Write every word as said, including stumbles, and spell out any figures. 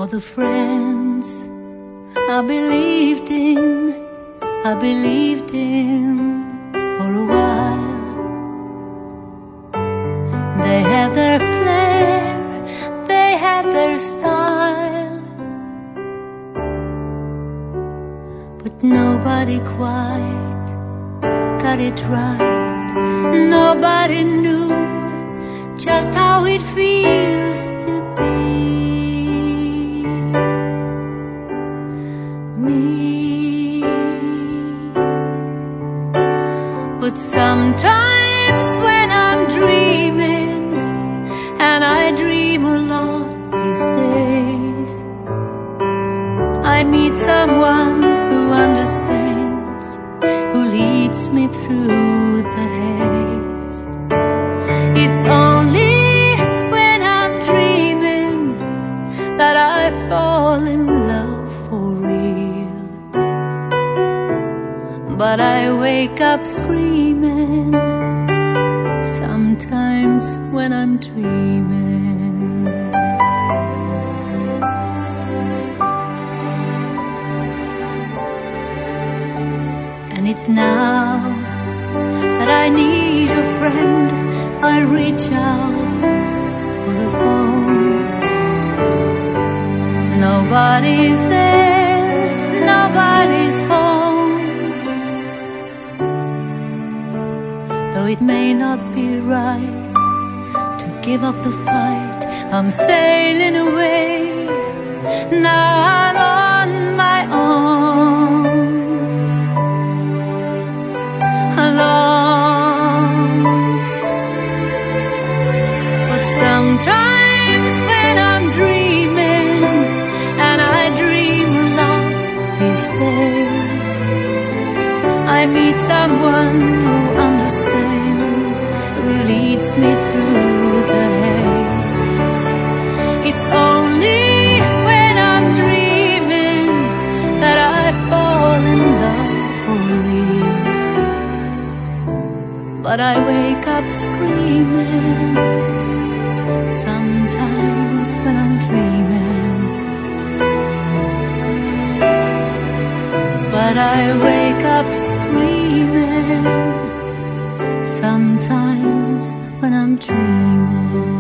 For the friends I believed in, I believed in for a while. They had their flair, they had their style, but nobody quite got it right. Nobody knew just how it feels to be me. But sometimes when I'm dreaming, and I dream a lot these days, I need someone who understands, who leads me through the haze. It's only when I'm dreaming that I fall in love for real. But I wake up screaming sometimes when I'm dreaming. And it's now that I need a friend, I reach out for the phone. Nobody's there, nobody's home. Though it may not be right to give up the fight, I'm sailing away. Now I'm on my own, alone. But sometimes when I'm dreaming, and I dream a lot these days, I meet someone who understands, who leads me through the haze. It's only when I'm dreaming that I fall in love for real. But I wake up screaming sometimes when I'm dreaming. But I wake up screaming sometimes when I'm dreaming.